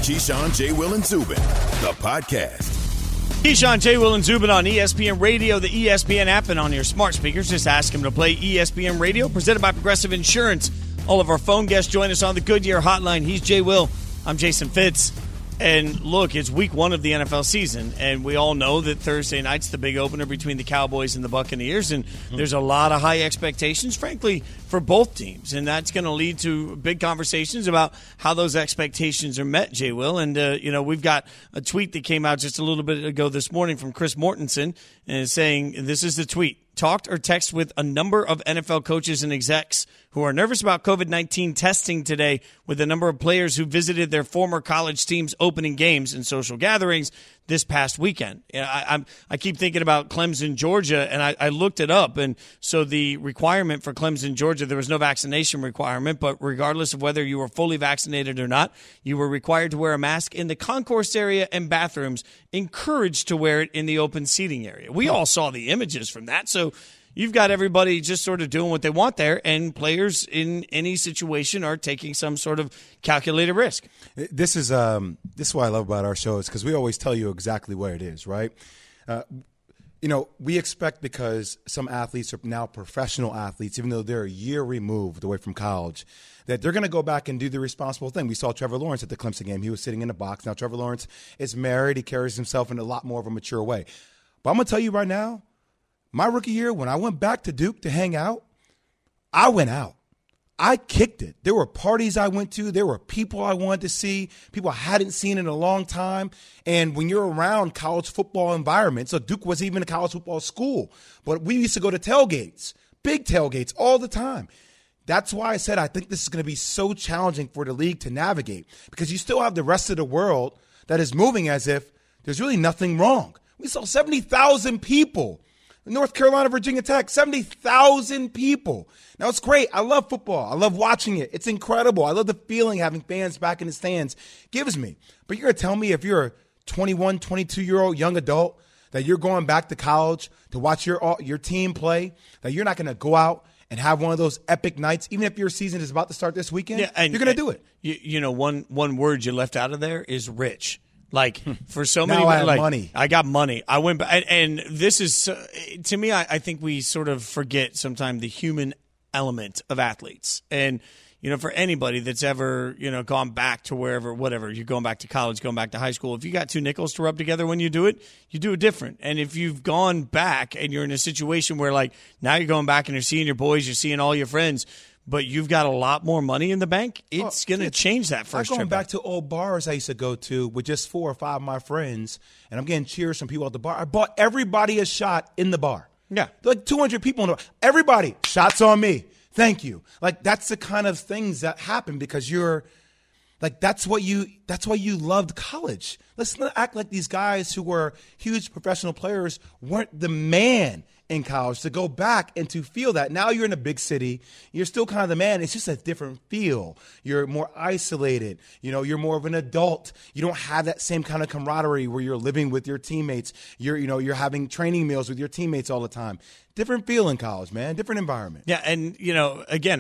Keyshawn, J. Will, and Zubin, the podcast. Keyshawn, J. Will, and Zubin on ESPN Radio, the ESPN app, and on your smart speakers. Just ask him to play ESPN Radio, presented by Progressive Insurance. All of our phone guests join us on the Goodyear Hotline. He's J. Will. I'm Jason Fitz. And look, it's week one of the NFL season, and we all know that Thursday night's the big opener between the Cowboys and the Buccaneers, and there's a lot of high expectations, frankly, for both teams, and that's going to lead to big conversations about how those expectations are met, Jay Will. And, we've got a tweet that came out just a little bit ago this morning from Chris Mortensen saying, this is the tweet. Talked or texted with a number of NFL coaches and execs who are nervous about COVID-19 testing today with a number of players who visited their former college teams' opening games and social gatherings this past weekend. I keep thinking about Clemson, Georgia, and I looked it up. And so the requirement for Clemson, Georgia, there was no vaccination requirement, but regardless of whether you were fully vaccinated or not, you were required to wear a mask in the concourse area and bathrooms, encouraged to wear it in the open seating area. We all saw the images from that. So you've got everybody just sort of doing what they want there, and players in any situation are taking some sort of calculated risk. This is what I love about our show, is because we always tell you exactly what it is, right? We expect, because some athletes are now professional athletes, even though they're a year removed away from college, that they're going to go back and do the responsible thing. We saw Trevor Lawrence at the Clemson game. He was sitting in the box. Now Trevor Lawrence is married. He carries himself in a lot more of a mature way. But I'm going to tell you right now, my rookie year, when I went back to Duke to hang out, I went out. I kicked it. There were parties I went to. There were people I wanted to see, people I hadn't seen in a long time. And when you're around college football environments, so Duke was even a college football school, but we used to go to tailgates, big tailgates all the time. That's why I said I think this is going to be so challenging for the league to navigate, because you still have the rest of the world that is moving as if there's really nothing wrong. We saw 70,000 people. North Carolina, Virginia Tech, 70,000 people. Now, it's great. I love football. I love watching it. It's incredible. I love the feeling having fans back in the stands gives me. But you're going to tell me, if you're a 21, 22-year-old young adult, that you're going back to college to watch your team play, that you're not going to go out and have one of those epic nights, even if your season is about to start this weekend? Yeah, and you're going to do it. One word you left out of there is rich. Like, for so many, now I have money. I got money. I went back, and this is, to me, I think we sort of forget sometimes the human element of athletes. And, for anybody that's ever, gone back to wherever, whatever, you're going back to college, going back to high school, if you got two nickels to rub together when you do it different. And if you've gone back and you're in a situation where, like, now you're going back and you're seeing your boys, you're seeing all your friends, but you've got a lot more money in the bank, it's going to change that first trip. I'm going back to old bars I used to go to with just 4 or 5 of my friends, and I'm getting cheers from people at the bar. I bought everybody a shot in the bar. Yeah. Like 200 people in the bar. Everybody, shots on me. Thank you. Like, that's the kind of things that happen because you're – like, that's why you loved college. Let's not act like these guys who were huge professional players weren't the man in college, to go back and to feel that. Now you're in a big city. You're still kind of the man. It's just a different feel. You're more isolated. You're more of an adult. You don't have that same kind of camaraderie where you're living with your teammates. You're having training meals with your teammates all the time. Different feel in college, man. Different environment. Yeah, and, again,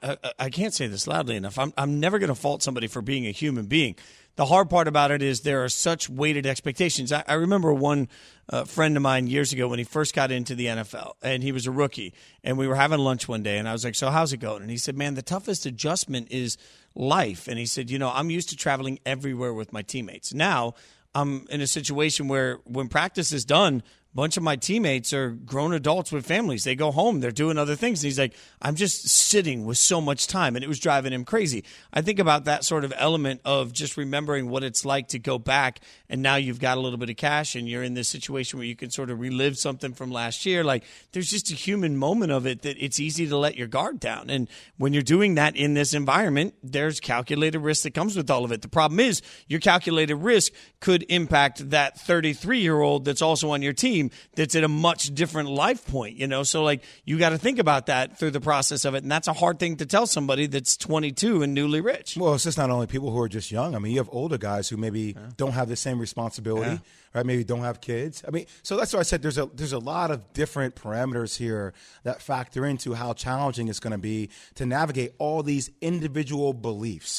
I can't say this loudly enough. I'm never going to fault somebody for being a human being. The hard part about it is there are such weighted expectations. I remember one friend of mine years ago when he first got into the NFL, and he was a rookie, and we were having lunch one day, and I was like, so how's it going? And he said, man, the toughest adjustment is life. And he said, I'm used to traveling everywhere with my teammates. Now I'm in a situation where when practice is done, a bunch of my teammates are grown adults with families. They go home. They're doing other things. And he's like, I'm just sitting with so much time. And it was driving him crazy. I think about that sort of element of just remembering what it's like to go back, and now you've got a little bit of cash and you're in this situation where you can sort of relive something from last year. Like, there's just a human moment of it that it's easy to let your guard down. And when you're doing that in this environment, there's calculated risk that comes with all of it. The problem is your calculated risk could impact that 33-year-old that's also on your team that's at a much different life point, So, like, you got to think about that through the process of it, and that's a hard thing to tell somebody that's 22 and newly rich. Well, it's just not only people who are just young. I mean, you have older guys who maybe don't have the same responsibility, right? Maybe don't have kids. I mean, so that's why I said there's a lot of different parameters here that factor into how challenging it's going to be to navigate all these individual beliefs.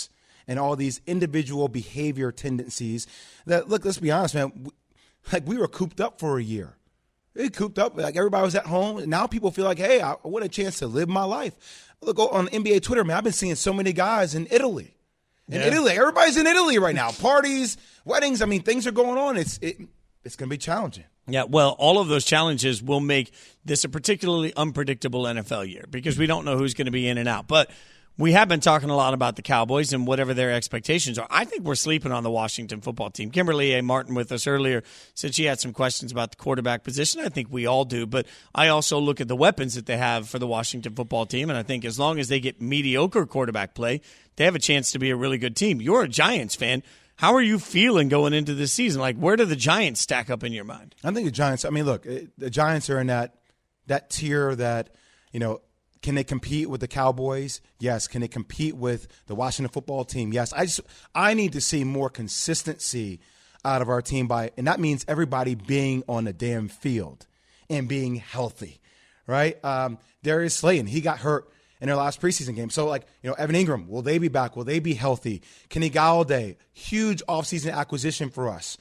and all these individual behavior tendencies that, look, let's be honest, man, we were cooped up for a year. They cooped up, like everybody was at home. And now people feel like, hey, I want a chance to live my life. Look, on NBA Twitter, man, I've been seeing so many guys in Italy. Everybody's in Italy right now. Parties, weddings. I mean, things are going on. It's going to be challenging. Yeah, well, all of those challenges will make this a particularly unpredictable NFL year because we don't know who's going to be in and out. But we have been talking a lot about the Cowboys and whatever their expectations are. I think we're sleeping on the Washington football team. Kimberly A. Martin with us earlier said she had some questions about the quarterback position. I think we all do. But I also look at the weapons that they have for the Washington football team, and I think as long as they get mediocre quarterback play, they have a chance to be a really good team. You're a Giants fan. How are you feeling going into this season? Like, where do the Giants stack up in your mind? I think the Giants, I mean, look, the Giants are in that tier that, can they compete with the Cowboys? Yes. Can they compete with the Washington football team? Yes. I need to see more consistency out of our team and that means everybody being on the damn field and being healthy, right? Darius Slayton, he got hurt in their last preseason game. So, Evan Ingram, will they be back? Will they be healthy? Kenny Galladay, huge offseason acquisition for us.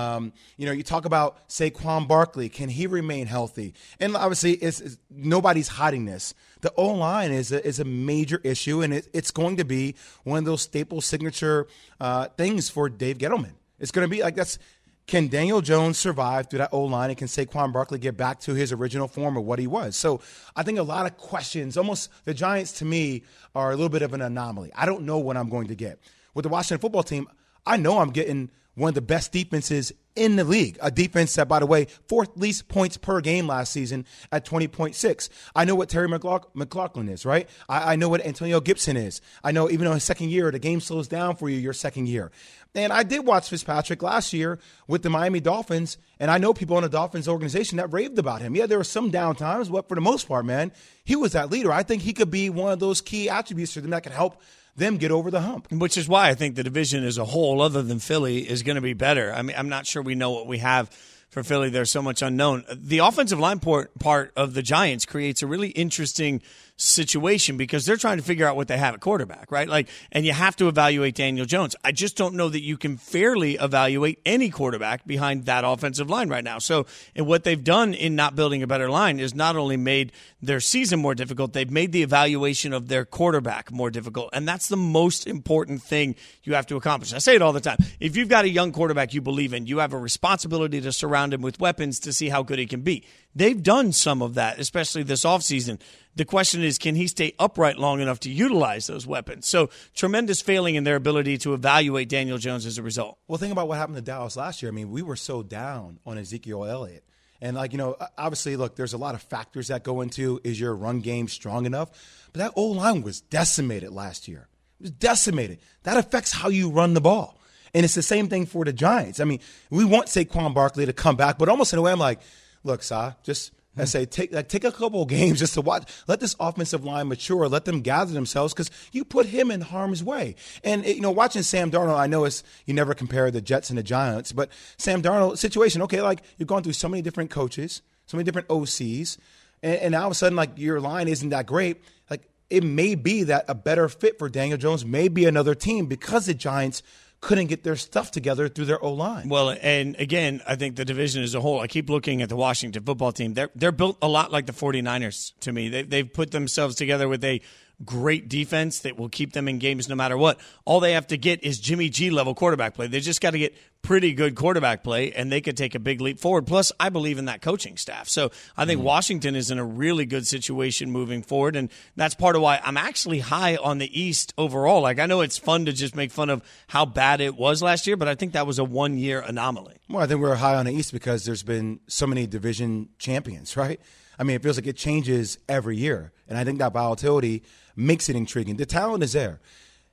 You talk about Saquon Barkley. Can he remain healthy? And obviously, it's nobody's hiding this. The O-line is a major issue, and it's going to be one of those staple signature things for Dave Gettleman. It's going to be like that's. Can Daniel Jones survive through that O-line, and can Saquon Barkley get back to his original form of what he was? So I think a lot of questions, almost the Giants to me are a little bit of an anomaly. I don't know what I'm going to get. With the Washington football team, I know I'm getting one of the best defenses in the league, a defense that, by the way, fourth least points per game last season at 20.6. I know what Terry McLaughlin is, right? I know what Antonio Gibson is. I know even though his second year, the game slows down for you your second year. And I did watch Fitzpatrick last year with the Miami Dolphins, and I know people in the Dolphins organization that raved about him. Yeah, there were some down times, but for the most part, man, he was that leader. I think he could be one of those key attributes for them that could help them get over the hump. Which is why I think the division as a whole, other than Philly, is going to be better. I mean, I'm not sure we know what we have for Philly. There's so much unknown. The offensive line part of the Giants creates a really interesting situation because they're trying to figure out what they have at quarterback, right? And you have to evaluate Daniel Jones. I just don't know that you can fairly evaluate any quarterback behind that offensive line right now. So, and what they've done in not building a better line is not only made their season more difficult, they've made the evaluation of their quarterback more difficult. And that's the most important thing you have to accomplish. I say it all the time. If you've got a young quarterback you believe in, you have a responsibility to surround him with weapons to see how good he can be. They've done some of that, especially this offseason. The question is, can he stay upright long enough to utilize those weapons? So tremendous failing in their ability to evaluate Daniel Jones as a result. Well, think about what happened to Dallas last year. I mean, we were so down on Ezekiel Elliott. And, obviously, look, there's a lot of factors that go into, is your run game strong enough? But that O-line was decimated last year. It was decimated. That affects how you run the ball. And it's the same thing for the Giants. I mean, we want Saquon Barkley to come back, but almost in a way I'm like, look, Sa, just I say take a couple of games just to watch. Let this offensive line mature. Let them gather themselves because you put him in harm's way. And, watching Sam Darnold, I know you never compare the Jets and the Giants, but Sam Darnold situation, okay, you're going through so many different coaches, so many different OCs, and now all of a sudden, your line isn't that great. It may be that a better fit for Daniel Jones may be another team because the Giants couldn't get their stuff together through their O-line. Well, and again, I think the division as a whole, I keep looking at the Washington football team. They're built a lot like the 49ers to me. They've put themselves together with a great defense that will keep them in games no matter what. All they have to get is Jimmy G level quarterback play. They just got to get pretty good quarterback play, and they could take a big leap forward. Plus, I believe in that coaching staff. So I think Washington is in a really good situation moving forward, and that's part of why I'm actually high on the East overall. I know it's fun to just make fun of how bad it was last year, but I think that was a one-year anomaly. Well, I think we're high on the East because there's been so many division champions, right? I mean, it feels like it changes every year, and I think that volatility makes it intriguing. The talent is there.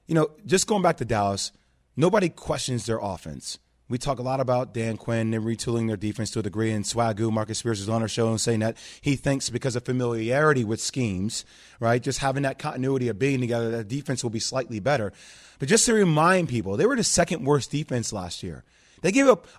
Just going back to Dallas, nobody questions their offense. We talk a lot about Dan Quinn and retooling their defense to a degree, and Swagoo, Marcus Spears, was on our show and saying that he thinks because of familiarity with schemes, right, just having that continuity of being together, that defense will be slightly better. But just to remind people, they were the second worst defense last year. They gave up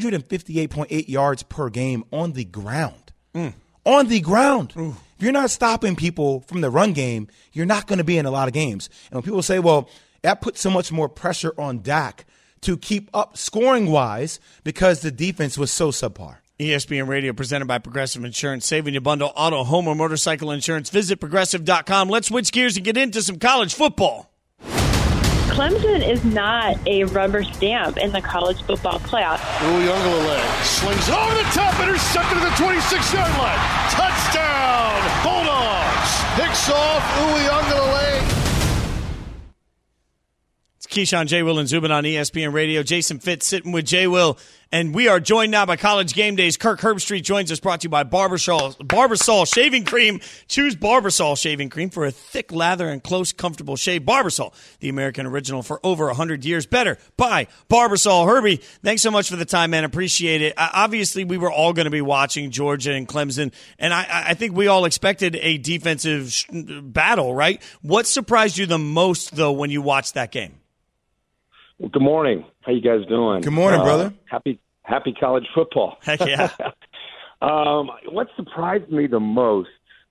158.8 yards per game on the ground. On the ground. Ooh. If you're not stopping people from the run game, you're not going to be in a lot of games. And when people say, well, that put so much more pressure on Dak to keep up scoring-wise because the defense was so subpar. ESPN Radio presented by Progressive Insurance. Saving you bundle auto, home, or motorcycle insurance. Visit Progressive.com. Let's switch gears and get into some college football. Clemson is not a rubber stamp in the college football playoff. Uiagalelei slings it over the top, intercepted at the 26-yard line. Touchdown, Bulldogs. Picks off Uiagalelei. It's Keyshawn, J. Will, and Zubin on ESPN Radio. Jason Fitz sitting with J. Will. And we are joined now by College Game Days. Kirk Herbstreit joins us, brought to you by Barbasol Shaving Cream. Choose Barbasol Shaving Cream for a thick lather and close, comfortable shave. Barbasol, the American original for over 100 years. Better by Barbasol. Herbie, thanks so much for the time, man. Appreciate it. Obviously, we were all going to be watching Georgia and Clemson, and I think we all expected a defensive battle, right? What surprised you the most, though, when you watched that game? Well, good morning. How you guys doing? Good morning, brother. Happy college football. Heck yeah. What surprised me the most,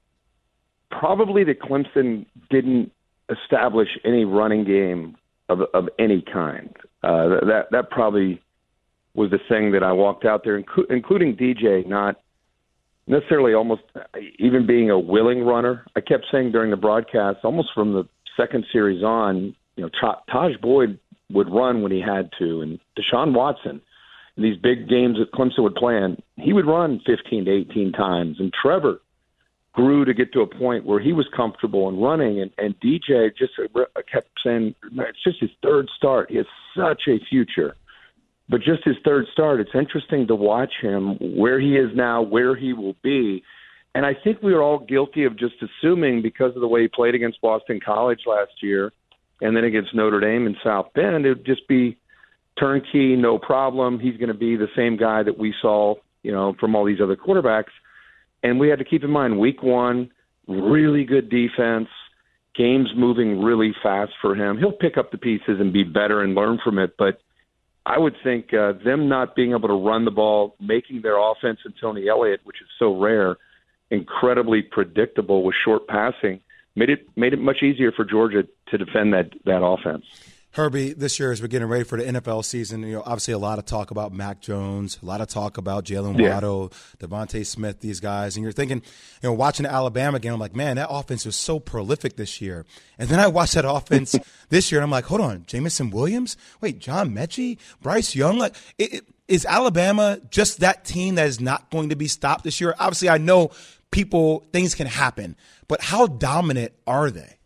probably that Clemson didn't establish any running game of any kind. That probably was the thing that I walked out there, including DJ, not necessarily almost even being a willing runner. I kept saying during the broadcast, almost from the second series on, Taj Boyd would run when he had to, and Deshaun Watson, in these big games that Clemson would play in, he would run 15 to 18 times, and Trevor grew to get to a point where he was comfortable in running, and DJ just kept saying, it's just his third start. He has such a future, but just his third start. It's interesting to watch him, where he is now, where he will be, and I think we were all guilty of just assuming, because of the way he played against Boston College last year, and then against Notre Dame and South Bend, it would just be turnkey, no problem. He's going to be the same guy that we saw, from all these other quarterbacks. And we had to keep in mind, week one, really good defense, games moving really fast for him. He'll pick up the pieces and be better and learn from it. But I would think them not being able to run the ball, making their offense and Tony Elliott, which is so rare, incredibly predictable with short passing, made it much easier for Georgia to defend that offense. Herbie, this year as we're getting ready for the NFL season, obviously a lot of talk about Mac Jones, a lot of talk about Jalen Waddle, Devontae Smith, these guys. And you're thinking, watching the Alabama game, I'm like, man, that offense was so prolific this year. And then I watched that offense this year, and I'm like, hold on, Jamison Williams? Wait, John Mechie? Bryce Young? Like, is Alabama just that team that is not going to be stopped this year? Obviously, I know things can happen, but how dominant are they?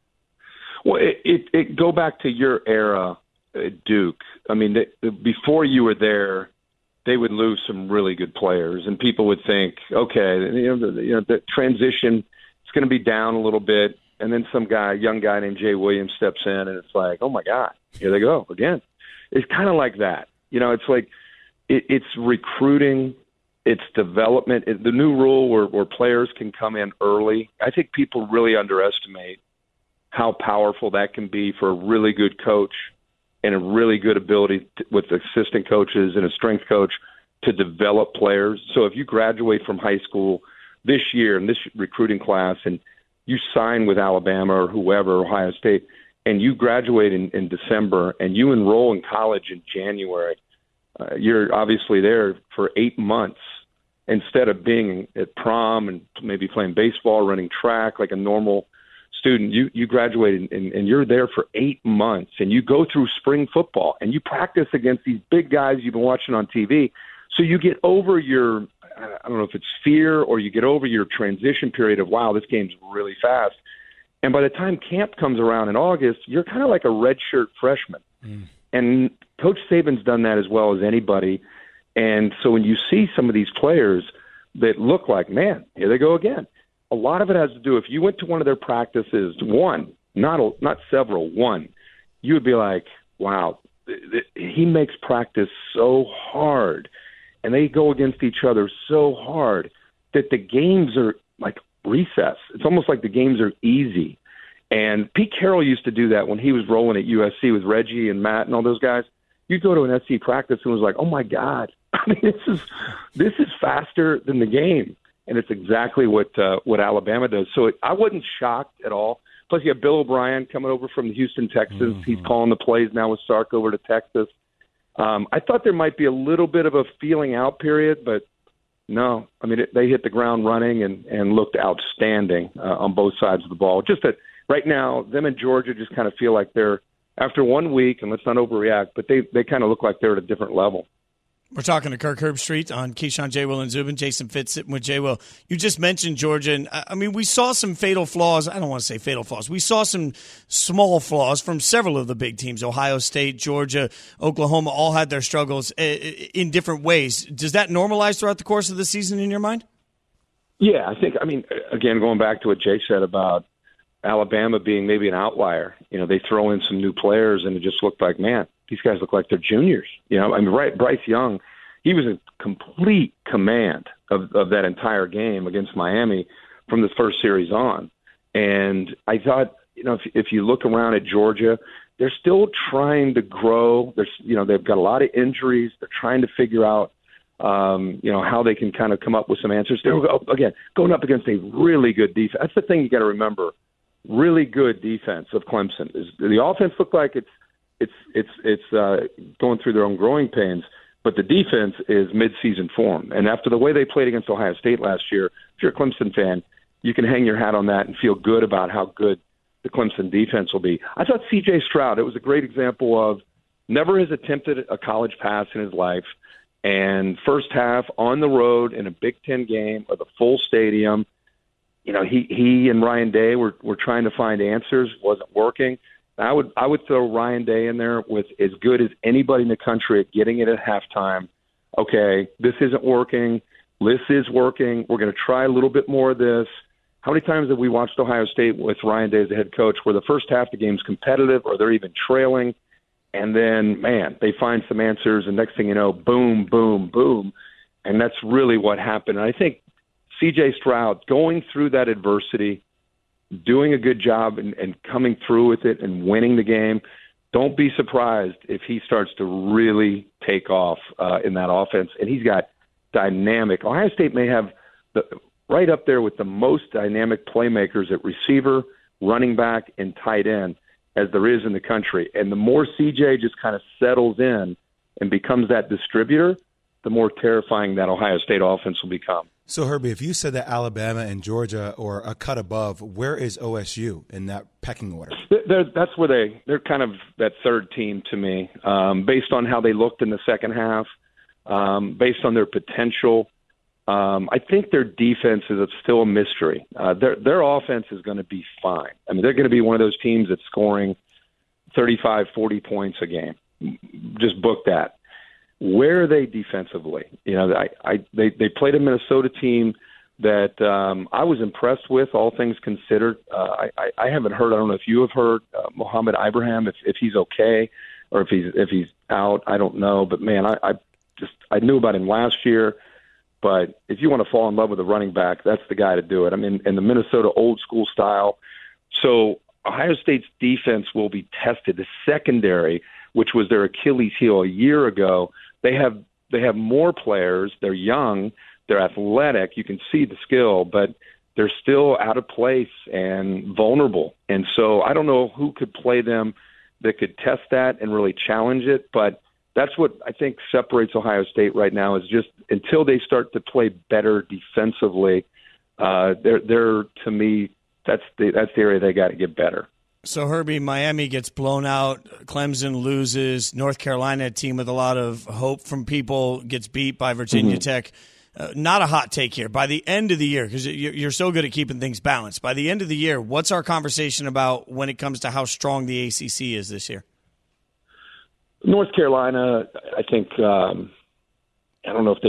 Well, it go back to your era, Duke. I mean, before you were there, they would lose some really good players, and people would think, okay, the transition is going to be down a little bit, and then some young guy named Jay Williams steps in, and it's like, oh my God, here they go again. It's kind of like that. It's like it's recruiting. It's development. The new rule where players can come in early. I think people really underestimate how powerful that can be for a really good coach and a really good ability with assistant coaches and a strength coach to develop players. So if you graduate from high school this year in this recruiting class and you sign with Alabama or whoever, Ohio State, and you graduate in December and you enroll in college in January, you're obviously there for 8 months instead of being at prom and maybe playing baseball, running track like a normal student. You graduate and you're there for 8 months, and you go through spring football and you practice against these big guys you've been watching on TV. So you get over your, I don't know if it's fear, or you get over your transition period of, wow, this game's really fast. And by the time camp comes around in August, you're kind of like a redshirt freshman. And Coach Saban's done that as well as anybody. And so when you see some of these players that look like, man, here they go again, a lot of it has to do, if you went to one of their practices, one, not several, one, you would be like, wow, he makes practice so hard, and they go against each other so hard that the games are like recess. It's almost like the games are easy. And Pete Carroll used to do that when he was rolling at USC with Reggie and Matt and all those guys. You'd go to an SC practice and it was like, oh my God, I mean, this is faster than the game. And it's exactly what Alabama does. So I wasn't shocked at all. Plus, you have Bill O'Brien coming over from the Houston Texans. Mm-hmm. He's calling the plays now with Sark over to Texas. I thought there might be a little bit of a feeling out period, but no. I mean, they hit the ground running and looked outstanding on both sides of the ball. Just that right now, them and Georgia just kind of feel like they're, after 1 week, and let's not overreact, but they kind of look like they're at a different level. We're talking to Kirk Herbstreit on Keyshawn, J. Will, and Zubin. Jason Fitz sitting with J. Will. You just mentioned Georgia, and I mean, we saw some fatal flaws. I don't want to say fatal flaws. We saw some small flaws from several of the big teams. Ohio State, Georgia, Oklahoma all had their struggles in different ways. Does that normalize throughout the course of the season in your mind? Yeah, I mean, again, going back to what Jay said about Alabama being maybe an outlier. They throw in some new players, and it just looked like, man, these guys look like they're juniors. I mean, Bryce Young, he was in complete command of that entire game against Miami from the first series on. And I thought, if you look around at Georgia, they're still trying to grow. They've got a lot of injuries. They're trying to figure out, how they can kind of come up with some answers. They're, again, going up against a really good defense. That's the thing you got to remember. Really good defense of Clemson. The offense looked like it's going through their own growing pains, but the defense is mid-season form. And after the way they played against Ohio State last year, if you're a Clemson fan, you can hang your hat on that and feel good about how good the Clemson defense will be. I thought C.J. Stroud, it was a great example of never has attempted a college pass in his life, and first half on the road in a Big Ten game with a full stadium, he and Ryan Day were trying to find answers. Wasn't working. I would throw Ryan Day in there with as good as anybody in the country at getting it at halftime. Okay, this isn't working. This is working. We're going to try a little bit more of this. How many times have we watched Ohio State with Ryan Day as the head coach where the first half of the game's competitive or they're even trailing, and then, man, they find some answers, and next thing you know, boom, boom, boom. And that's really what happened. And I think C.J. Stroud going through that adversity, doing a good job and coming through with it and winning the game, don't be surprised if he starts to really take off in that offense. And he's got dynamic. Ohio State may have right up there with the most dynamic playmakers at receiver, running back, and tight end as there is in the country. And the more CJ just kind of settles in and becomes that distributor, the more terrifying that Ohio State offense will become. So, Herbie, if you said that Alabama and Georgia are a cut above, where is OSU in that pecking order? That's where they're kind of that third team to me, based on how they looked in the second half, based on their potential. I think their defense is still a mystery. Their offense is going to be fine. I mean, they're going to be one of those teams that's scoring 35, 40 points a game. Just book that. Where are they defensively? They played a Minnesota team that I was impressed with, all things considered. I haven't heard. I don't know if you have heard Mohamed Ibrahim, if he's okay or if he's out. I don't know, but man, I knew about him last year. But if you want to fall in love with a running back, that's the guy to do it. I mean, in the Minnesota old school style. So Ohio State's defense will be tested. The secondary, which was their Achilles heel a year ago, they have more players. They're young. They're athletic. You can see the skill, but they're still out of place and vulnerable. And so I don't know who could play them that could test that and really challenge it. But that's what I think separates Ohio State right now is just until they start to play better defensively, they're to me, that's the area they got to get better. So, Herbie, Miami gets blown out. Clemson loses. North Carolina, a team with a lot of hope from people, gets beat by Virginia Tech. Not a hot take here. By the end of the year, because you're so good at keeping things balanced, by the end of the year, what's our conversation about when it comes to how strong the ACC is this year? North Carolina, I think, I don't know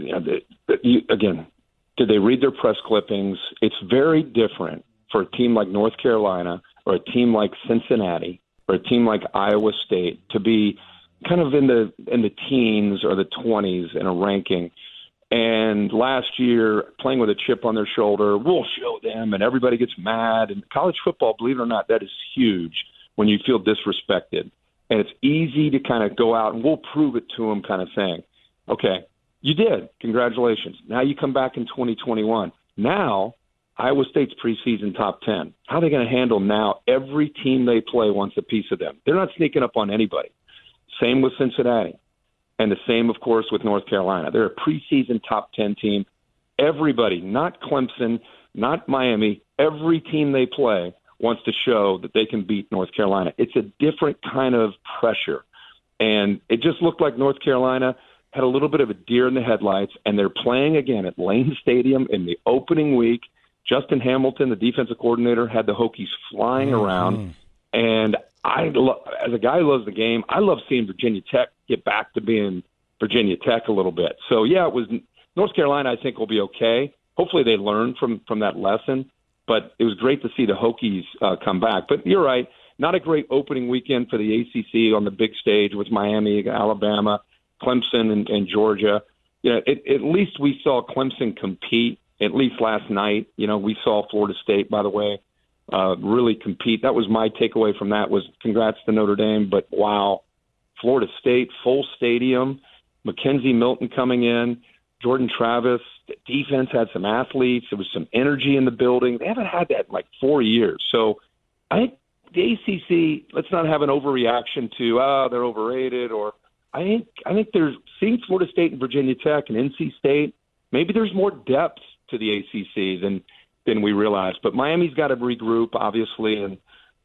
if again, did they read their press clippings? It's very different for a team like North Carolina or a team like Cincinnati or a team like Iowa State to be kind of in the teens or the 20s in a ranking. And last year, playing with a chip on their shoulder, we'll show them, and everybody gets mad. And college football, believe it or not, that is huge when you feel disrespected. And it's easy to kind of go out and we'll prove it to them kind of thing. Okay, you did. Congratulations. Now you come back in 2021. Now Iowa State's preseason top 10. How are they going to handle now? Every team they play wants a piece of them. They're not sneaking up on anybody. Same with Cincinnati. And the same, of course, with North Carolina. They're a preseason top 10 team. Everybody, not Clemson, not Miami, every team they play wants to show that they can beat North Carolina. It's a different kind of pressure. And it just looked like North Carolina had a little bit of a deer in the headlights, and they're playing again at Lane Stadium in the opening week. Justin Hamilton, the defensive coordinator, had the Hokies flying around. And as a guy who loves the game, I love seeing Virginia Tech get back to being Virginia Tech a little bit. So, yeah, it was North Carolina, I think, will be okay. Hopefully they learn from that lesson. But it was great to see the Hokies come back. But you're right, not a great opening weekend for the ACC on the big stage with Miami, Alabama, Clemson, and Georgia. At least we saw Clemson compete, at least last night. We saw Florida State, by the way, really compete. That was my takeaway from that was congrats to Notre Dame. But, wow, Florida State, full stadium, Mackenzie Milton coming in, Jordan Travis. The defense had some athletes. There was some energy in the building. They haven't had that in like 4 years. So I think the ACC, let's not have an overreaction to, they're overrated. Or I think there's, seeing Florida State and Virginia Tech and NC State, maybe there's more depth to the ACC than we realize. But Miami's got to regroup, obviously, and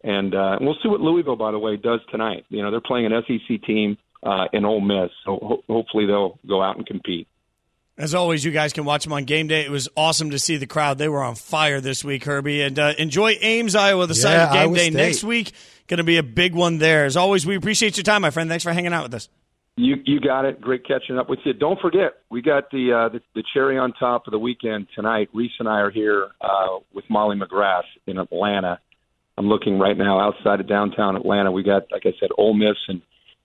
we'll see what Louisville, by the way, does tonight. They're playing an SEC team in Ole Miss, so hopefully they'll go out and compete. As always, you guys can watch them on game day. It was awesome to see the crowd. They were on fire this week, Herbie. And enjoy Ames, Iowa, the site of game Iowa day State. next week. Going to be a big one there. As always, we appreciate your time, my friend. Thanks for hanging out with us. You got it. Great catching up with you. Don't forget, we got the cherry on top of the weekend tonight. Reese and I are here with Molly McGrath in Atlanta. I'm looking right now outside of downtown Atlanta. We got, like I said, Ole Miss and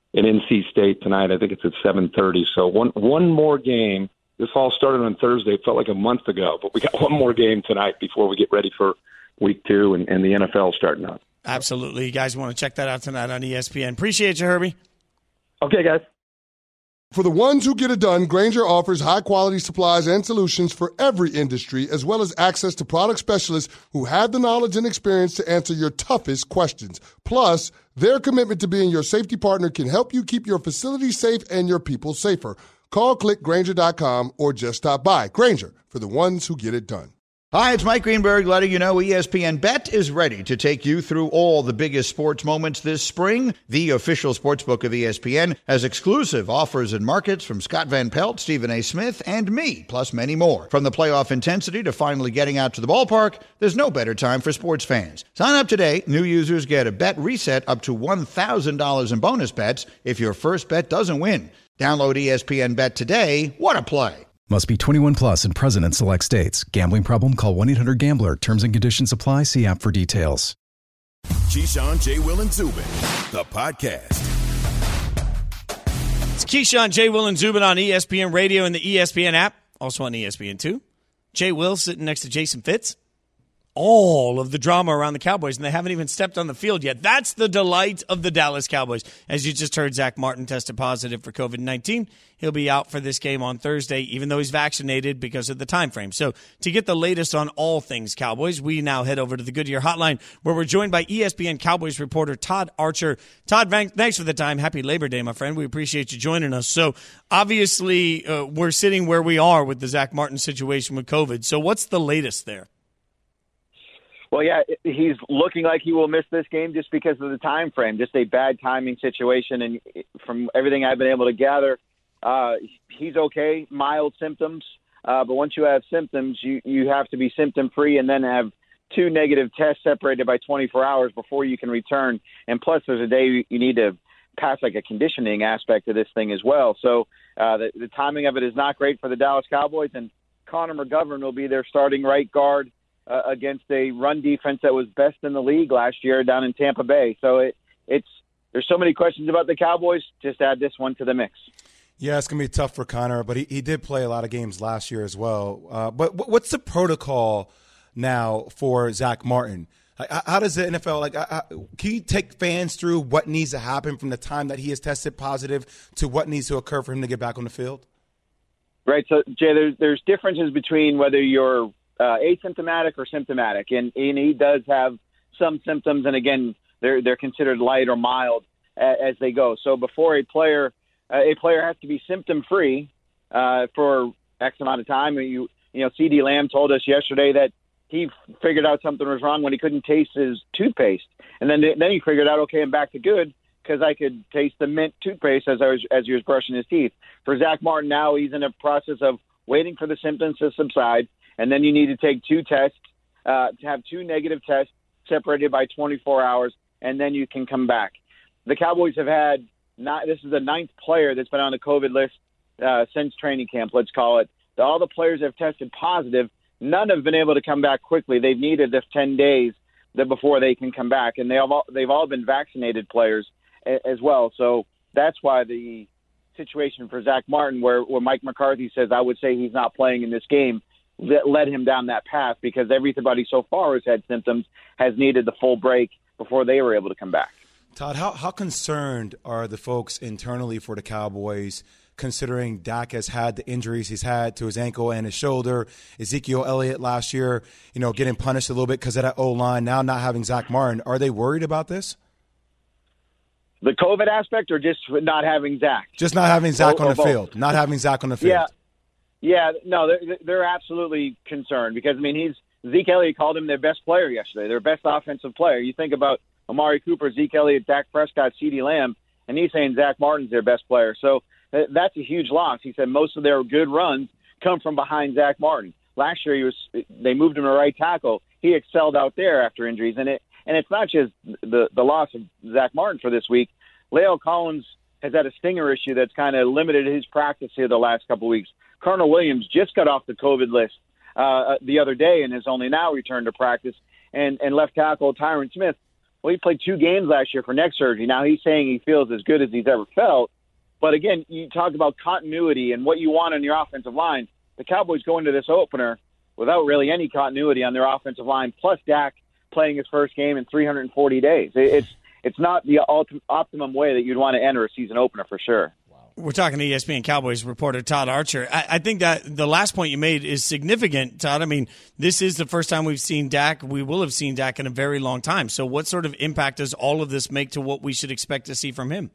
NC State tonight. I think it's at 7:30. So one more game. This all started on Thursday. It felt like a month ago, but we got one more game tonight before we get ready for week 2 and the NFL starting up. Absolutely. You guys want to check that out tonight on ESPN. Appreciate you, Herbie. Okay, guys. For the ones who get it done, Grainger offers high-quality supplies and solutions for every industry, as well as access to product specialists who have the knowledge and experience to answer your toughest questions. Plus, their commitment to being your safety partner can help you keep your facility safe and your people safer. Call, click Grainger.com, or just stop by. Grainger, for the ones who get it done. Hi, it's Mike Greenberg letting you know ESPN Bet is ready to take you through all the biggest sports moments this spring. The official sportsbook of ESPN has exclusive offers and markets from Scott Van Pelt, Stephen A. Smith, and me, plus many more. From the playoff intensity to finally getting out to the ballpark, there's no better time for sports fans. Sign up today. New users get a bet reset up to $1,000 in bonus bets if your first bet doesn't win. Download ESPN Bet today. What a play. Must be 21 plus and present in select states. Gambling problem? Call 1-800-GAMBLER. Terms and conditions apply. See app for details. Keyshawn, J. Will, and Zubin, the podcast. It's Keyshawn, J. Will, and Zubin on ESPN Radio and the ESPN app. Also on ESPN2. J. Will sitting next to Jason Fitz. All of the drama around the Cowboys, and they haven't even stepped on the field yet. That's the delight of the Dallas Cowboys. As you just heard, Zach Martin tested positive for COVID-19. He'll be out for this game on Thursday, even though he's vaccinated because of the time frame. So to get the latest on all things Cowboys, we now head over to the Goodyear Hotline, where we're joined by ESPN Cowboys reporter Todd Archer. Todd, thanks for the time. Happy Labor Day, my friend. We appreciate you joining us. So obviously we're sitting where we are with the Zach Martin situation with COVID. So what's the latest there? Well, yeah, he's looking like he will miss this game just because of the time frame, just a bad timing situation. And from everything I've been able to gather, he's okay, mild symptoms. But once you have symptoms, you have to be symptom-free and then have 2 negative tests separated by 24 hours before you can return. And plus, there's a day you need to pass like a conditioning aspect of this thing as well. So the timing of it is not great for the Dallas Cowboys. And Connor McGovern will be their starting right guard against a run defense that was best in the league last year down in Tampa Bay. So there's so many questions about the Cowboys. Just add this one to the mix. Yeah, it's going to be tough for Connor, but he did play a lot of games last year as well. But what's the protocol now for Zach Martin? How does the NFL, can you take fans through what needs to happen from the time that he is tested positive to what needs to occur for him to get back on the field? Right. So, Jay, there's differences between whether you're asymptomatic or symptomatic, and he does have some symptoms, and again, they're considered light or mild as they go. So before a player has to be symptom-free for X amount of time. You know, C.D. Lamb told us yesterday that he figured out something was wrong when he couldn't taste his toothpaste, and then he figured out, okay, I'm back to good because I could taste the mint toothpaste as he was brushing his teeth. For Zach Martin now, he's in a process of waiting for the symptoms to subside, and then you need to take 2 tests, to have 2 negative tests separated by 24 hours, and then you can come back. The Cowboys have had this is the 9th player that's been on the COVID list since training camp, let's call it. All the players have tested positive. None have been able to come back quickly. They've needed this 10 days before they can come back, and they've all been vaccinated players as well. So that's why the situation for Zach Martin, where Mike McCarthy says, I would say he's not playing in this game, that led him down that path, because everybody so far who's had symptoms has needed the full break before they were able to come back. Todd, how concerned are the folks internally for the Cowboys, considering Dak has had the injuries he's had to his ankle and his shoulder? Ezekiel Elliott last year, getting punished a little bit because of that O-line, now not having Zach Martin. Are they worried about this? The COVID aspect, or just not having Zach? Just not having Zach on the field. Not having Zach on the field. Yeah. No, they're absolutely concerned because, Zeke Elliott called him their best player yesterday, their best offensive player. You think about Amari Cooper, Zeke Elliott, Dak Prescott, CeeDee Lamb, and he's saying Zach Martin's their best player. So that's a huge loss. He said most of their good runs come from behind Zach Martin. Last year they moved him to right tackle. He excelled out there after injuries, and it's not just the loss of Zach Martin for this week. La'el Collins has had a stinger issue that's kind of limited his practice here the last couple of weeks. Colonel Williams just got off the COVID list the other day and has only now returned to practice. And left tackle Tyron Smith, well, he played 2 games last year for neck surgery. Now he's saying he feels as good as he's ever felt. But again, you talk about continuity and what you want on your offensive line. The Cowboys go into this opener without really any continuity on their offensive line, plus Dak playing his first game in 340 days. It's not the optimum way that you'd want to enter a season opener for sure. We're talking to ESPN Cowboys reporter Todd Archer. I think that the last point you made is significant, Todd. This is the first time we've seen Dak. We will have seen Dak in a very long time. So what sort of impact does all of this make to what we should expect to see from him?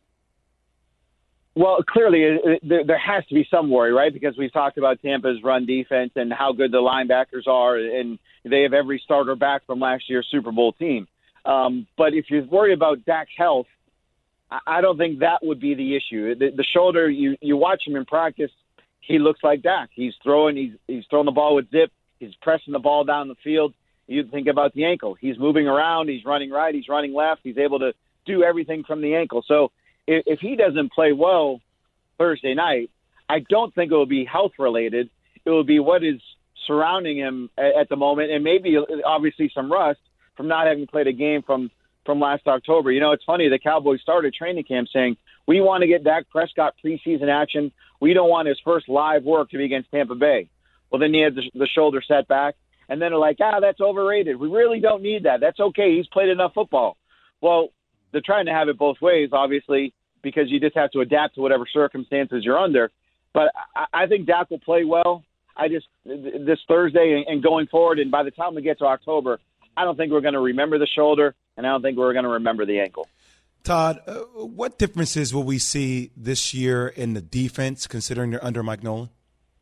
Well, clearly there has to be some worry, right? Because we've talked about Tampa's run defense and how good the linebackers are, and they have every starter back from last year's Super Bowl team. But if you're worried about Dak's health, I don't think that would be the issue. The shoulder, you watch him in practice, he looks like Dak. He's throwing the ball with zip. He's pressing the ball down the field. You think about the ankle. He's moving around. He's running right. He's running left. He's able to do everything from the ankle. So if he doesn't play well Thursday night, I don't think it will be health-related. It will be what is surrounding him at the moment, and maybe obviously some rust from not having played a game from last October. It's funny, the Cowboys started training camp saying, we want to get Dak Prescott preseason action. We don't want his first live work to be against Tampa Bay. Well, then he had the shoulder setback, and then they're like, that's overrated. We really don't need that. That's okay. He's played enough football. Well, they're trying to have it both ways, obviously, because you just have to adapt to whatever circumstances you're under. But I think Dak will play well. This Thursday and going forward, and by the time we get to October, I don't think we're going to remember the shoulder, and I don't think we're going to remember the ankle. Todd, what differences will we see this year in the defense, considering you're under Mike Nolan?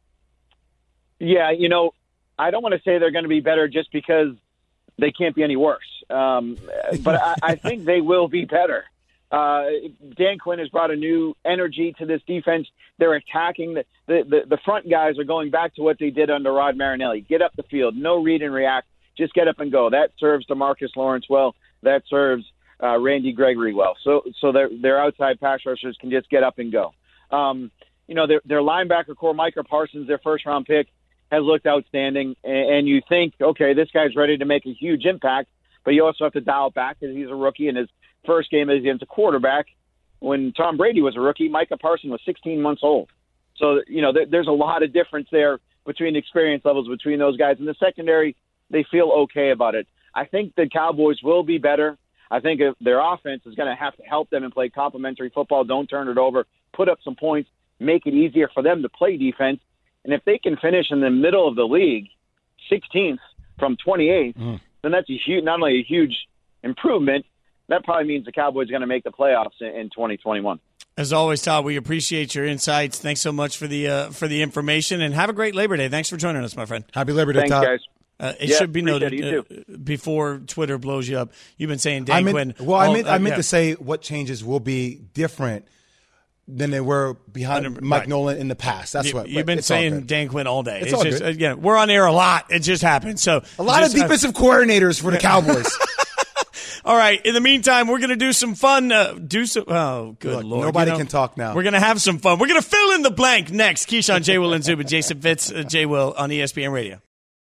Yeah, I don't want to say they're going to be better just because they can't be any worse. But I think they will be better. Dan Quinn has brought a new energy to this defense. They're attacking. The front guys are going back to what they did under Rod Marinelli. Get up the field, no read and react. Just get up and go. That serves DeMarcus Lawrence well. That serves Randy Gregory well. So their outside pass rushers can just get up and go. Their linebacker core, Micah Parsons, their first-round pick, has looked outstanding. And you think, okay, this guy's ready to make a huge impact, but you also have to dial it back because he's a rookie, and his first game is against a quarterback. When Tom Brady was a rookie, Micah Parsons was 16 months old. So, there's a lot of difference there between experience levels between those guys. In the secondary, they feel okay about it. I think the Cowboys will be better. I think if their offense is going to have to help them and play complementary football, don't turn it over, put up some points, make it easier for them to play defense. And if they can finish in the middle of the league, 16th from 28th, then that's not only a huge improvement, that probably means the Cowboys are going to make the playoffs in 2021. As always, Todd, we appreciate your insights. Thanks so much for the information, and have a great Labor Day. Thanks for joining us, my friend. Happy Labor Day, Thanks, Todd. guys. It should be noted before Twitter blows you up. You've been saying Dan Quinn. Well, I meant to say what changes will be different than they were behind Mike Nolan in the past. That's what you've been saying. Dan Quinn all day. It's all just good. Again, we're on air a lot. It just happened. So a lot of defensive coordinators for the Cowboys. All right. In the meantime, we're going to do some fun. Oh, good Lord. Nobody can talk now. We're going to have some fun. We're going to fill in the blank next. Keyshawn, J. Will, and Zubin. Jason Fitz, J. Will on ESPN Radio.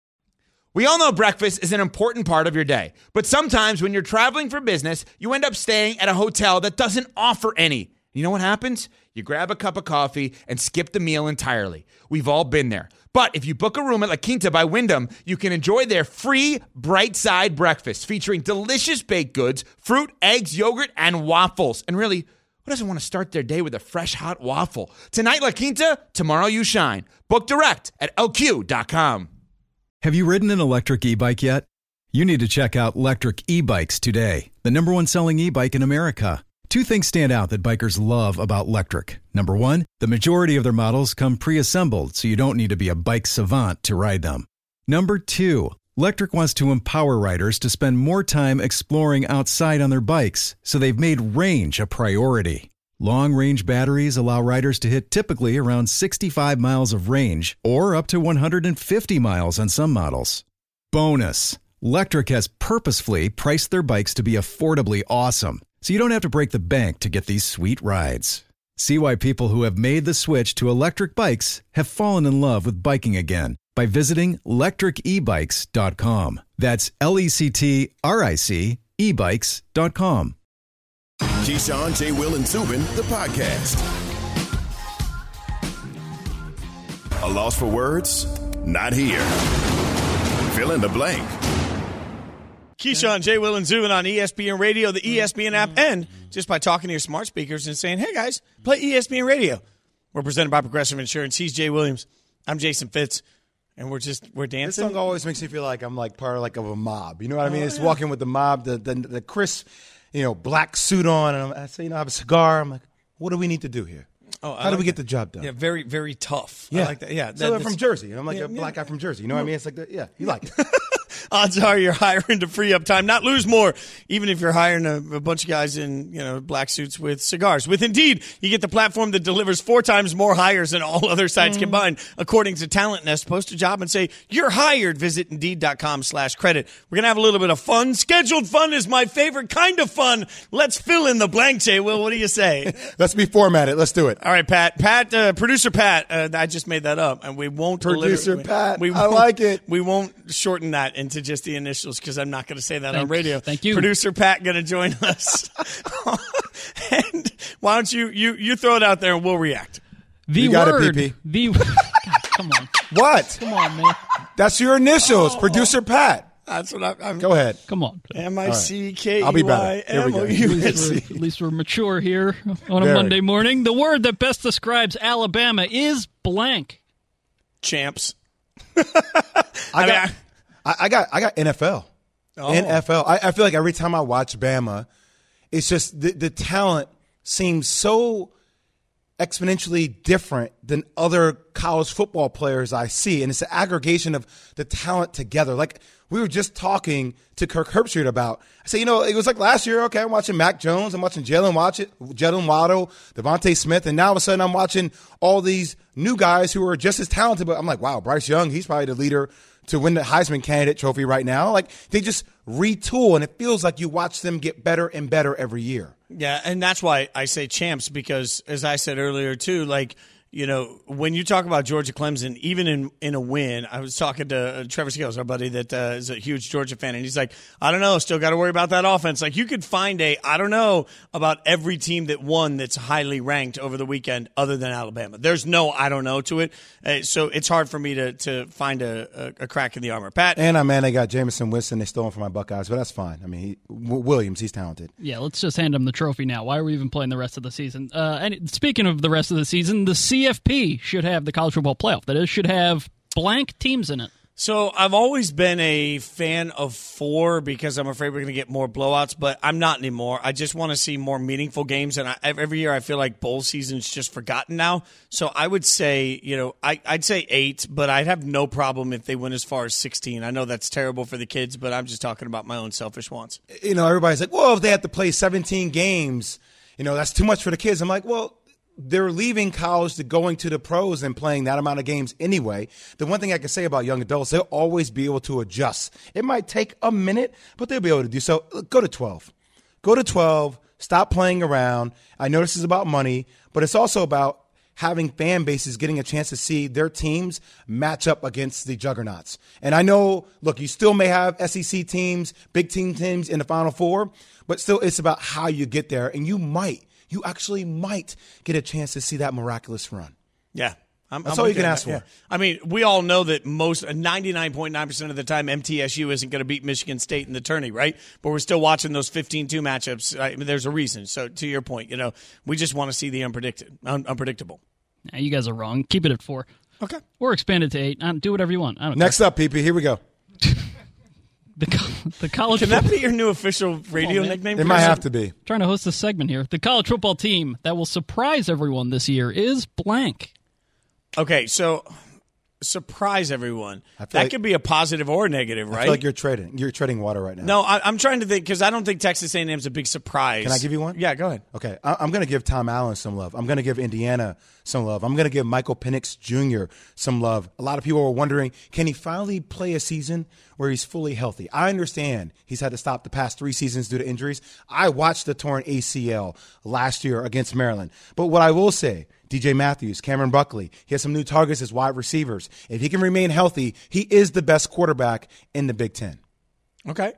We all know breakfast is an important part of your day, but sometimes when you're traveling for business, you end up staying at a hotel that doesn't offer any. You know what happens? You grab a cup of coffee and skip the meal entirely. We've all been there. But if you book a room at La Quinta by Wyndham, you can enjoy their free Bright Side breakfast featuring delicious baked goods, fruit, eggs, yogurt, and waffles. And really, who doesn't want to start their day with a fresh, hot waffle? Tonight, La Quinta, tomorrow you shine. Book direct at lq.com. Have you ridden an electric e-bike yet? You need to check out Lectric E-Bikes today, the #1 selling e-bike in America. Two things stand out that bikers love about Lectric. Number one, the majority of their models come pre-assembled, so you don't need to be a bike savant to ride them. Number two, Lectric wants to empower riders to spend more time exploring outside on their bikes, so they've made range a priority. Long-range batteries allow riders to hit typically around 65 miles of range or up to 150 miles on some models. Bonus, Lectric has purposefully priced their bikes to be affordably awesome, so you don't have to break the bank to get these sweet rides. See why people who have made the switch to electric bikes have fallen in love with biking again by visiting lectricebikes.com. That's LECTRIC ebikes.com. Keyshawn, J. Will, and Zubin, the podcast. A loss for words? Not here. Fill in the blank. Keyshawn, J. Will, and Zubin on ESPN Radio, the ESPN app, and just by talking to your smart speakers and saying, hey, guys, play ESPN Radio. We're presented by Progressive Insurance. He's Jay Williams. I'm Jason Fitz, and we're dancing. This song always makes me feel like I'm like part of a mob. You know what I mean? It's walking with the mob, the crisp, black suit on, and I say, I have a cigar. I'm like, what do we need to do here? How do we get the job done? Yeah, very, very tough. Yeah. I like that. Yeah. So I'm from Jersey, and I'm like a black guy from Jersey. You know what I mean? It's like that. Yeah, you like it. Odds are you're hiring to free up time, not lose more, even if you're hiring a bunch of guys in black suits with cigars. With Indeed, you get the platform that delivers 4 times more hires than all other sites combined. According to Talent Nest, post a job and say, you're hired. Visit Indeed.com/credit. We're going to have a little bit of fun. Scheduled fun is my favorite kind of fun. Let's fill in the blank, Jay. Will, what do you say? Let's be formatted. Let's do it. All right, Pat, producer Pat, I just made that up, and we won't. Producer Pat, I like it. We won't shorten that into just the initials because I'm not going to say that on radio. Thank you. Producer Pat going to join us. And why don't you throw it out there and we'll react. You got it, PP. God, come on. What? Come on, man. That's your initials, Producer Pat. That's what I'm. Go ahead. Come on. I'll be better. Here we go. At least we're mature here on a Monday morning. The word that best describes Alabama is blank. Champs. I got NFL. Oh. NFL. I feel like every time I watch Bama, it's just the talent seems so exponentially different than other college football players I see. And it's an aggregation of the talent together. Like we were just talking to Kirk Herbstreit about. I said, it was like last year, okay, I'm watching Mac Jones, I'm watching Jalen Waddle, Devontae Smith, and now all of a sudden I'm watching all these new guys who are just as talented. But I'm like, wow, Bryce Young, he's probably the leader to win the Heisman candidate trophy right now. Like they just retool, and it feels like you watch them get better and better every year. Yeah, and that's why I say champs because, as I said earlier too, like when you talk about Georgia Clemson, even in a win, I was talking to Trevor Scales, our buddy that is a huge Georgia fan, and he's like, I don't know, still got to worry about that offense. Like you could find I don't know about every team that won that's highly ranked over the weekend other than Alabama. There's no I don't know to it, so it's hard for me to find a crack in the armor. Pat? And they got Jameson Winston. They stole him from my Buckeyes, but that's fine. I mean, Williams, he's talented. Yeah, let's just hand him the trophy now. Why are we even playing the rest of the season? And speaking of the rest of the season, the CFP should have the college football playoff. That is, should have blank teams in it. So I've always been a fan of 4 because I'm afraid we're going to get more blowouts, but I'm not anymore. I just want to see more meaningful games, and every year I feel like bowl season's just forgotten now. So I would say, I'd say 8, but I'd have no problem if they went as far as 16. I know that's terrible for the kids, but I'm just talking about my own selfish wants. Everybody's like, well, if they have to play 17 games, that's too much for the kids. I'm like, well, they're leaving college to going to the pros and playing that amount of games anyway. The one thing I can say about young adults, they'll always be able to adjust. It might take a minute, but they'll be able to do so. Go to 12. Go to 12. Stop playing around. I know this is about money, but it's also about having fan bases getting a chance to see their teams match up against the juggernauts. And I know, look, you still may have SEC teams, big teams in the Final Four, but still it's about how you get there. And you actually might get a chance to see that miraculous run. Yeah. That's all you can ask for. Yeah. I mean, we all know that 99.9% of the time MTSU isn't going to beat Michigan State in the tourney, right? But we're still watching those 15-2 matchups. I mean, there's a reason. So to your point, we just want to see the unpredictable. Nah, you guys are wrong. Keep it at 4. Okay. Or expand it to 8. Do whatever you want. Next up, PP, here we go. The college. Can that be your new official radio nickname? It might have to be. Trying to host this segment here. The college football team that will surprise everyone this year is blank. Okay, so surprise everyone. That could be a positive or a negative, right? I feel like you're treading water right now. No, I'm trying to think because I don't think Texas A&M's a big surprise. Can I give you one? Yeah, go ahead. Okay, I'm going to give Tom Allen some love. I'm going to give Indiana some love. I'm going to give Michael Penix Jr. some love. A lot of people are wondering, can he finally play a season where he's fully healthy? I understand he's had to stop the past 3 seasons due to injuries. I watched the torn ACL last year against Maryland. But what I will say, DJ Matthews, Cameron Buckley, he has some new targets as wide receivers. If he can remain healthy, he is the best quarterback in the Big Ten. Okay.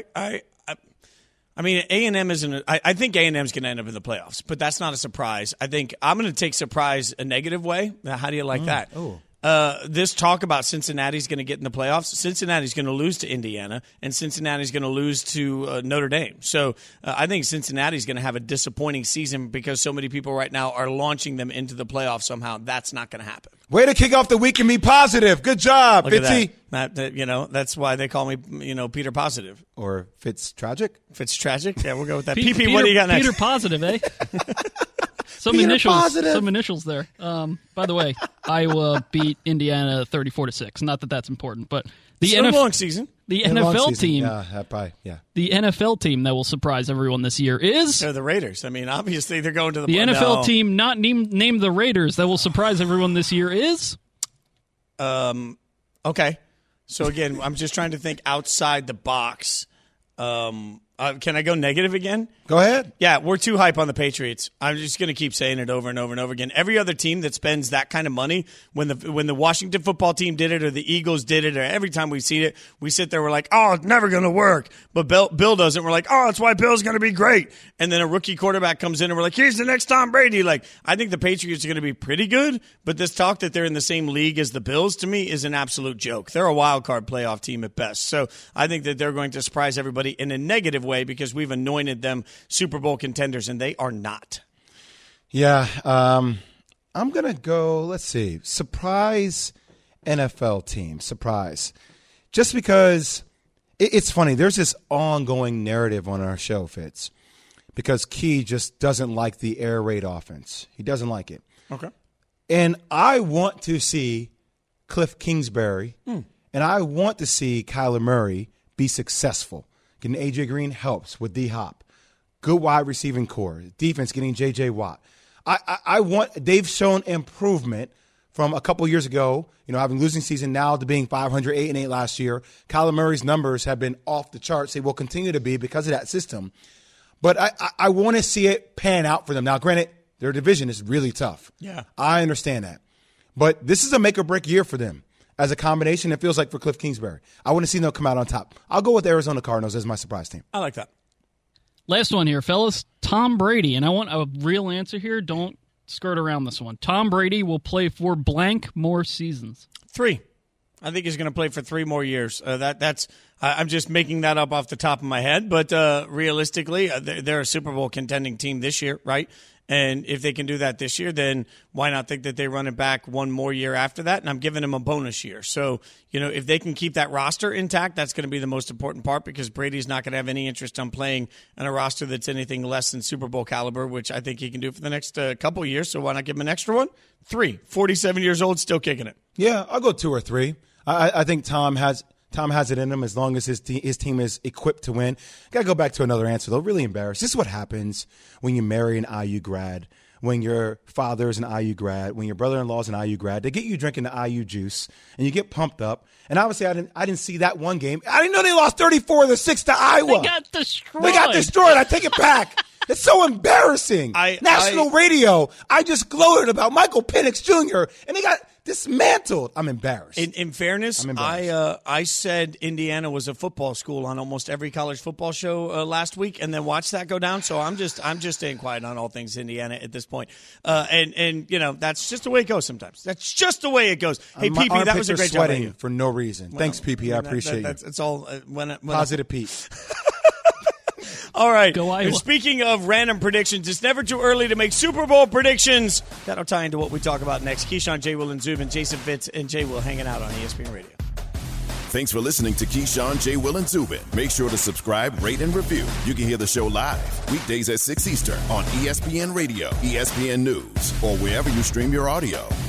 I mean, A&M isn't. I think A&M's going to end up in the playoffs, but that's not a surprise. I think I'm going to take surprise a negative way. How do you like that? Oh. This talk about Cincinnati's going to get in the playoffs. Cincinnati's going to lose to Indiana, and Cincinnati's going to lose to Notre Dame. So I think Cincinnati's going to have a disappointing season because so many people right now are launching them into the playoffs somehow. That's not going to happen. Way to kick off the week and be positive. Good job, Fitzy. That's why they call me, Peter Positive. Or Fitz Tragic? Fitz Tragic? Yeah, we'll go with that. PP, what do you got next? Peter Positive, eh? Some initials there. By the way, Iowa beat Indiana 34-6. Not that that's important, but the long season. The NFL team. Yeah. The NFL team that will surprise everyone this year is they're the Raiders. I mean, obviously they're going to the NFL team not named the Raiders that will surprise everyone this year is. Okay. So again, I'm just trying to think outside the box. Can I go negative again? Go ahead. Yeah, we're too hype on the Patriots. I'm just going to keep saying it over and over and over again. Every other team that spends that kind of money, when the Washington football team did it or the Eagles did it, or every time we've seen it, we sit there, we're like, oh, it's never going to work. But Bill doesn't. We're like, oh, that's why Bill's going to be great. And then a rookie quarterback comes in and we're like, here's the next Tom Brady. Like, I think the Patriots are going to be pretty good, but this talk that they're in the same league as the Bills, to me, is an absolute joke. They're a wild card playoff team at best. So I think that they're going to surprise everybody in a negative way because we've anointed them Super Bowl contenders, and they are not. Yeah, I'm going to go, let's see, surprise NFL team, surprise. Just because it's funny, there's this ongoing narrative on our show, Fitz, because Key just doesn't like the air raid offense. He doesn't like it. Okay. And I want to see Cliff Kingsbury, and I want to see Kyler Murray be successful. Getting A.J. Green helps with D-Hop. Good wide receiving core. Defense getting J.J. Watt. They've shown improvement from a couple years ago, having losing season now to being 500, 8-8 last year. Kyler Murray's numbers have been off the charts. They will continue to be because of that system. But I want to see it pan out for them. Now, granted, their division is really tough. Yeah. I understand that. But this is a make-or-break year for them. As a combination, it feels like for Cliff Kingsbury. I want to see them come out on top. I'll go with the Arizona Cardinals as my surprise team. I like that. Last one here, fellas. Tom Brady, and I want a real answer here. Don't skirt around this one. Tom Brady will play for blank more seasons. 3. I think he's going to play for 3 more years. I'm just making that up off the top of my head, but realistically, they're a Super Bowl contending team this year, right? And if they can do that this year, then why not think that they run it back 1 more year after that? And I'm giving them a bonus year. So, if they can keep that roster intact, that's going to be the most important part, because Brady's not going to have any interest on playing on a roster that's anything less than Super Bowl caliber, which I think he can do for the next couple of years. So why not give him an extra one? 3, 47 years old, still kicking it. Yeah, I'll go 2 or 3. I think Tom has it in him as long as his team is equipped to win. Got to go back to another answer, though. Really embarrassed. This is what happens when you marry an IU grad, when your father is an IU grad, when your brother-in-law is an IU grad. They get you drinking the IU juice, and you get pumped up. And obviously, I didn't see that one game. I didn't know they lost 34-6 to Iowa. They got destroyed. I take it back. It's so embarrassing. National radio. I just gloated about Michael Penix Jr., and they got dismantled. I'm embarrassed. In fairness, I said Indiana was a football school on almost every college football show last week, and then watched that go down. So I'm just staying quiet on all things Indiana at this point. And that's just the way it goes sometimes. That's just the way it goes. Hey, PP, that was a great job. Sweating for no reason. Thanks, PP. I appreciate you. It's all positive, Pete. All right. Go Iowa. Speaking of random predictions, it's never too early to make Super Bowl predictions. That'll tie into what we talk about next. Keyshawn, J. Will, and Zubin, Jason Fitz, and J. Will hanging out on ESPN Radio. Thanks for listening to Keyshawn, J. Will, and Zubin. Make sure to subscribe, rate, and review. You can hear the show live weekdays at 6 Eastern on ESPN Radio, ESPN News, or wherever you stream your audio.